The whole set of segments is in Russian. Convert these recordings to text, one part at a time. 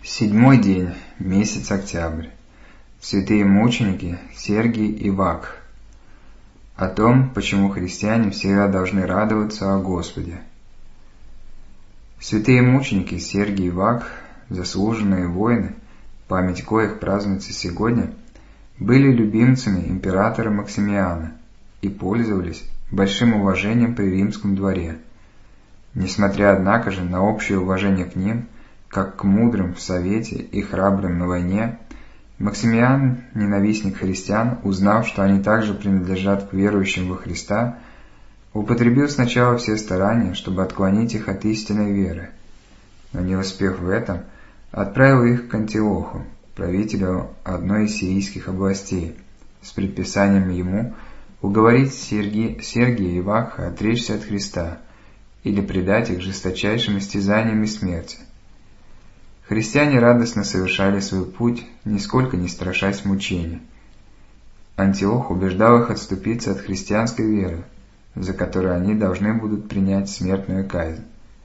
Седьмой день, месяц октябрь. Святые мученики Сергий и Вакх. О том, почему христиане всегда должны радоваться о Господе. Святые мученики Сергий и Вакх, заслуженные воины, память коих празднуется сегодня, были любимцами императора Максимиана и пользовались большим уважением при римском дворе. Несмотря, однако же, на общее уважение к ним, как к мудрым в совете и храбрым на войне, Максимиан, ненавистник христиан, узнав, что они также принадлежат к верующим во Христа, употребил сначала все старания, чтобы отклонить их от истинной веры, но не успев в этом, отправил их к Антиоху, правителю одной из сирийских областей, с предписанием ему уговорить Сергия и Вакха отречься от Христа или предать их жесточайшим истязаниям и смерти. Христиане радостно совершали свой путь, нисколько не страшась мучений. Антиох убеждал их отступиться от христианской веры, за которую они должны будут принять смертную казнь.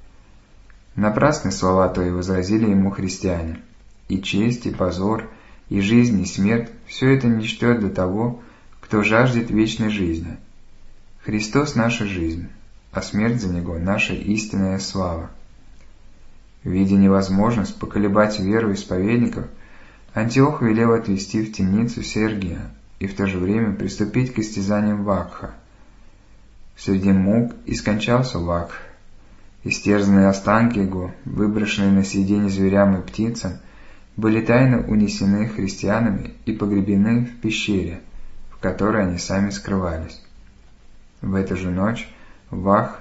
Напрасны слова то и возразили ему христиане. И честь, и позор, и жизнь, и смерть – все это ничто для того, кто жаждет вечной жизни. Христос – наша жизнь, а смерть за Него – наша истинная слава. Видя невозможность поколебать веру исповедников, Антиох велел отвести в темницу Сергия и в то же время приступить к истязаниям Вакха. Среди мук и скончался Вакх. Истерзанные останки его, выброшенные на съедение зверям и птицам, были тайно унесены христианами и погребены в пещере, в которой они сами скрывались. В эту же ночь Вакх,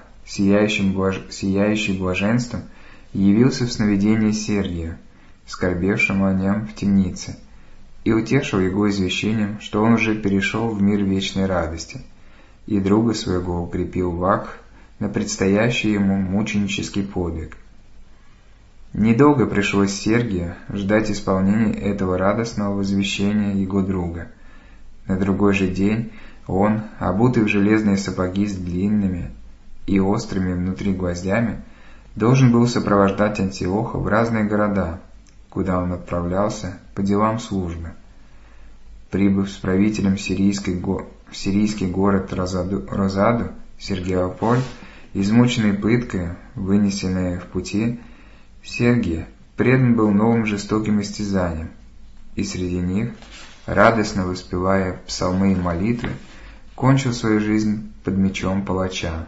сияющий блаженством, явился в сновидении Сергию, скорбевшему о нем в темнице, и утешил его извещением, что он уже перешел в мир вечной радости, и друга своего укрепил Вакх на предстоящий ему мученический подвиг. Недолго пришлось Сергию ждать исполнения этого радостного возвещения его друга. На другой же день он, обутый в железные сапоги с длинными и острыми внутри гвоздями, должен был сопровождать Антиоха в разные города, куда он отправлялся по делам службы. Прибыв с правителем в сирийский город Розаду, Сергиополь, измученный пыткой, вынесенный в пути, Сергий предан был новым жестоким истязаниям, и среди них, радостно воспевая псалмы и молитвы, кончил свою жизнь под мечом палача.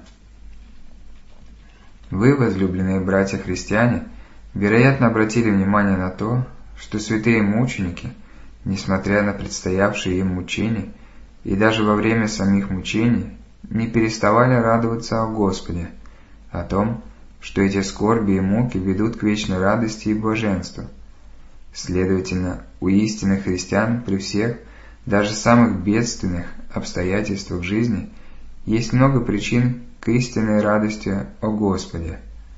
Вы, возлюбленные братья-христиане, вероятно, обратили внимание на то, что святые мученики, несмотря на предстоявшие им мучения, и даже во время самих мучений, не переставали радоваться о Господе, о том, что эти скорби и муки ведут к вечной радости и блаженству. Следовательно, у истинных христиан при всех, даже самых бедственных обстоятельствах жизни, есть много причин к истинной радости о Господе.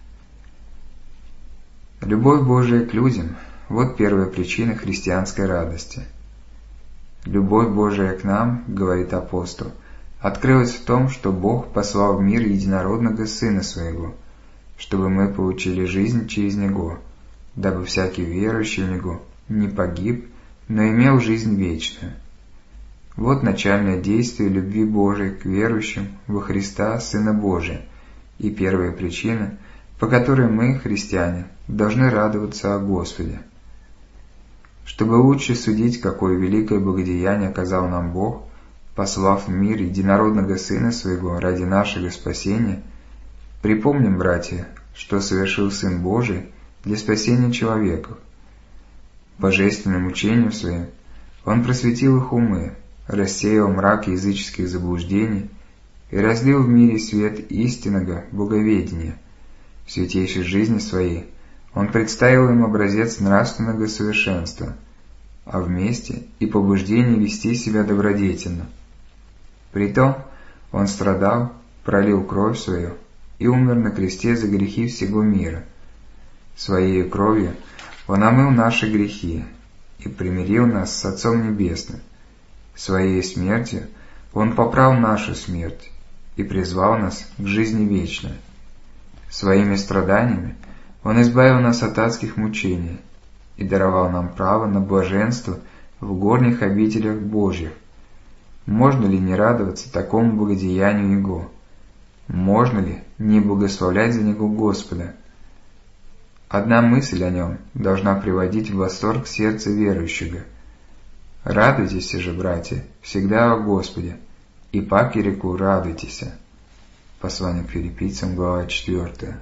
Любовь Божия к людям – вот первая причина христианской радости. Любовь Божия к нам, говорит апостол, открылась в том, что Бог послал в мир единородного Сына Своего, чтобы мы получили жизнь через Него, дабы всякий верующий в Него не погиб, но имел жизнь вечную. Вот начальное действие любви Божией к верующим во Христа, Сына Божия, и первая причина, по которой мы, христиане, должны радоваться о Господе. Чтобы лучше судить, какое великое благодеяние оказал нам Бог, послав в мир единородного Сына Своего ради нашего спасения, припомним, братья, что совершил Сын Божий для спасения человеков. Божественным учением Своим Он просветил их умы, рассеял мрак языческих заблуждений и разлил в мире свет истинного боговедения. В святейшей жизни Своей Он представил им образец нравственного совершенства, а вместе и побуждение вести себя добродетельно. Притом Он страдал, пролил кровь Свою и умер на кресте за грехи всего мира. Своей кровью Он омыл наши грехи и примирил нас с Отцом Небесным. Своей смертью Он поправил нашу смерть и призвал нас к жизни вечной. Своими страданиями Он избавил нас от адских мучений и даровал нам право на блаженство в горних обителях Божьих. Можно ли не радоваться такому благодеянию Его? Можно ли не благословлять за него Господа? Одна мысль о нем должна приводить в восторг сердце верующего. Радуйтесь же, братья, всегда о Господе, и пак и реку радуйтесь. Послание к Филиппийцам, глава 4.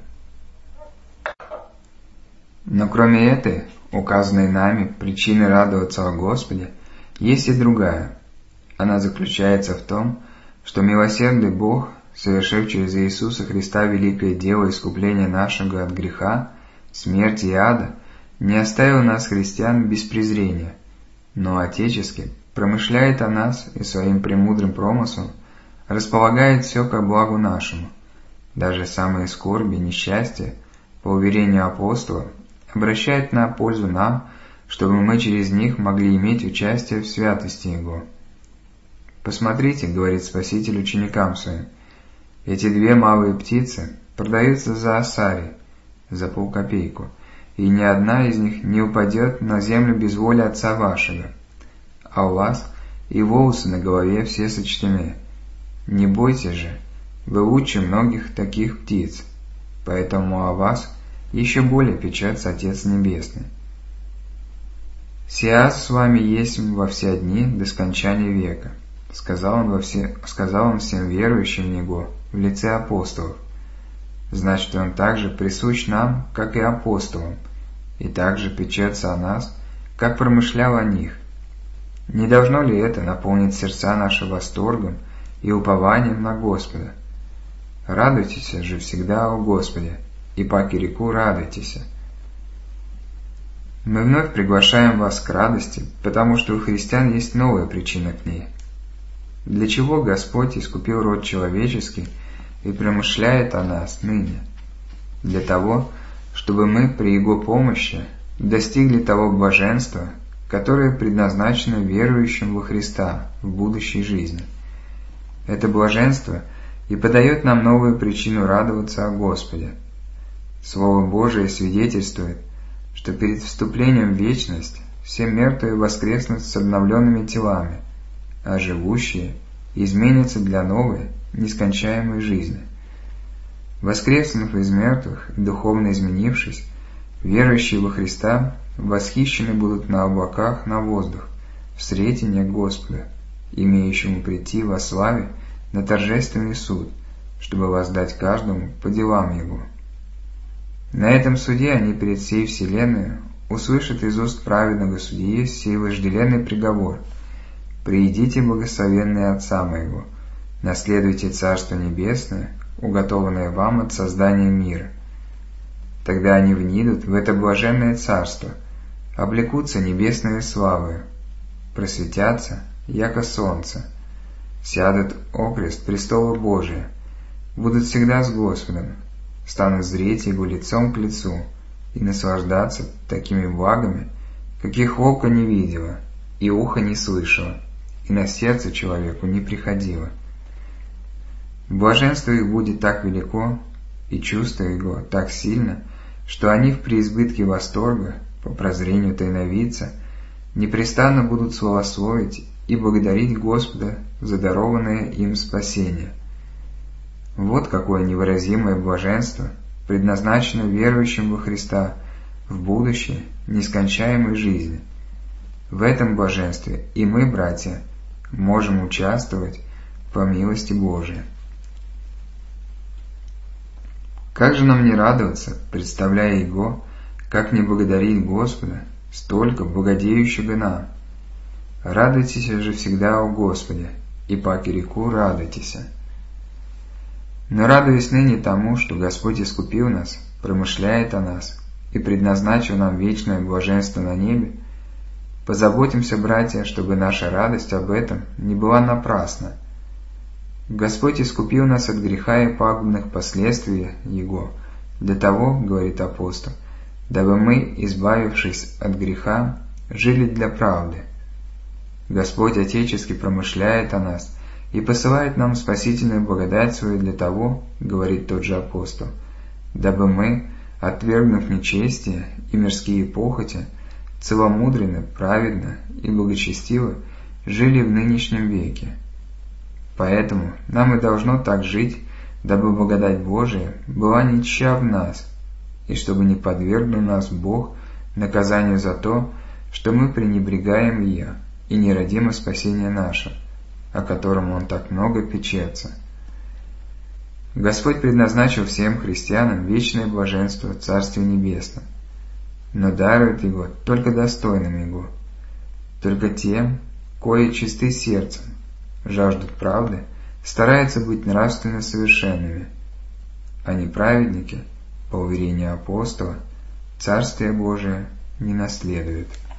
Но кроме этой, указанной нами причины радоваться о Господе, есть и другая. Она заключается в том, что милосердный Бог, совершив через Иисуса Христа великое дело искупления нашего от греха, смерти и ада, не оставил нас, христиан, без презрения, но отечески промышляет о нас и своим премудрым промыслом располагает все ко благу нашему. Даже самые скорби и несчастья, по уверению апостола, обращает на пользу нам, чтобы мы через них могли иметь участие в святости Его. «Посмотрите, — говорит Спаситель ученикам своим, — эти две малые птицы продаются за осари, за полкопейку, и ни одна из них не упадет на землю без воли Отца вашего. А у вас и волосы на голове все сочтены. Не бойтесь же, вы лучше многих таких птиц, поэтому о вас еще более печется Отец Небесный. Сиас с вами есть во все дни до скончания века», — сказал он всем верующим в Него в лице апостолов. Значит, Он также присущ нам, как и апостолам, и также печется о нас, как промышлял о них. Не должно ли это наполнить сердца наши восторгом и упованием на Господа? Радуйтесь же всегда о Господе, и пак и реку радуйтесь. Мы вновь приглашаем вас к радости, потому что у христиан есть новая причина к ней. Для чего Господь искупил род человеческий и промышляет о нас ныне? Для того, чтобы мы при Его помощи достигли того блаженства, которое предназначено верующим во Христа в будущей жизни. Это блаженство и подает нам новую причину радоваться о Господе. Слово Божие свидетельствует, что перед вступлением в вечность все мертвые воскреснут с обновленными телами, а живущие изменятся для новой, нескончаемой жизни. Воскреснув из мертвых и духовно изменившись, верующие во Христа восхищены будут на облаках на воздух, в сретение Господа, имеющему прийти во славе на торжественный суд, чтобы воздать каждому по делам его. На этом суде они перед всей вселенной услышат из уст праведного судьи сей вожделенный приговор: «Приидите, благословенные Отца моего, наследуйте Царство Небесное, уготованное вам от создания мира». Тогда они внидут в это блаженное царство, облекутся небесной славою, просветятся, яко солнце, сядут окрест престола Божия, будут всегда с Господом, станут зреть Его лицом к лицу и наслаждаться такими благами, каких око не видело, и ухо не слышало, и на сердце человеку не приходило. Блаженство их будет так велико, и чувство его так сильно, что они в преизбытке восторга, по прозрению тайновидца, непрестанно будут славословить и благодарить Господа за дарованное им спасение. Вот какое невыразимое блаженство предназначено верующим во Христа в будущей, нескончаемой жизни. В этом блаженстве и мы, братья, можем участвовать по милости Божией. Как же нам не радоваться, представляя Его, как не благодарить Господа, столько благодеющего нам? Радуйтесь же всегда о Господе, и пак и реку радуйтесь. Но радуясь ныне тому, что Господь искупил нас, промышляет о нас и предназначил нам вечное блаженство на небе, позаботимся, братья, чтобы наша радость об этом не была напрасна. Господь искупил нас от греха и пагубных последствий его, для того, говорит апостол, дабы мы, избавившись от греха, жили для правды. Господь отечески промышляет о нас и посылает нам спасительную благодать свою для того, говорит тот же апостол, дабы мы, отвергнув нечестие и мирские похоти, целомудренно, праведно и благочестиво жили в нынешнем веке. Поэтому нам и должно так жить, дабы благодать Божия была ничья в нас, и чтобы не подвергнул нас Бог наказанию за то, что мы пренебрегаем ее и не родимо спасение наше, о котором Он так много печется. Господь предназначил всем христианам вечное блаженство в Царстве Небесном, но дарует его только достойным его, только тем, кои чисты сердцем, жаждут правды, стараются быть нравственно совершенными, а неправедники, по уверению апостола, Царствие Божие не наследуют.